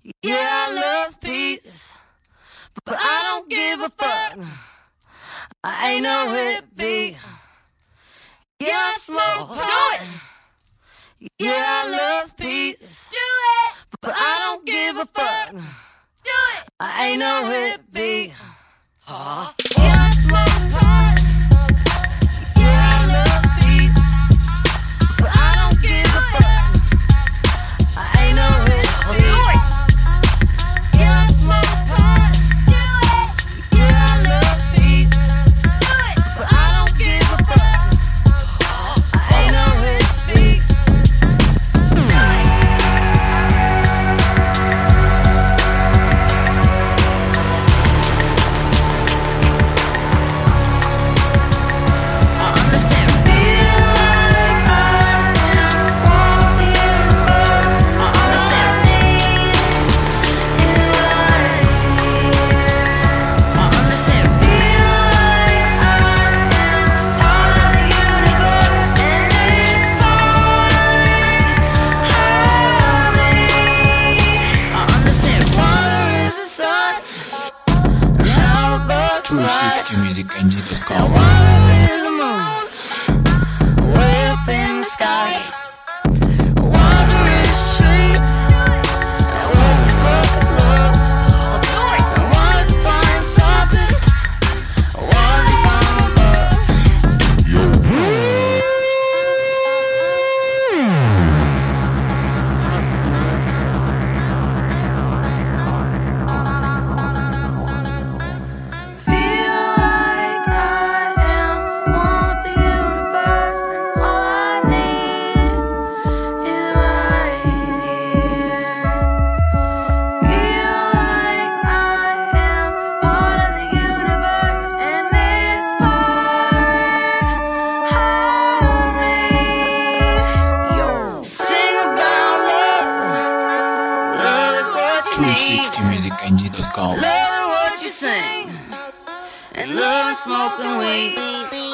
Yeah, I love peace, but I don't give a fuck. I ain't no hippie. Yeah, I smoke pot. Yeah, I love peace. Do it. But I don't give a fuck. Do it. I ain't no hippie. Huh? Yeah, I smoke pot. Yeah, I love peace. But I don't give a fuck. I ain't no hippie. Yeah, I smoke pot. Do it. Yeah, I love peace. Do it. But I don't give a fuck. I ain't no hippie. Music-NG.com. Way up in the sky. Water is trees. And what the fuck is love? And what is flying saucers? Water from above. Music-NG.com. Love what you sing, and love and smoking weed.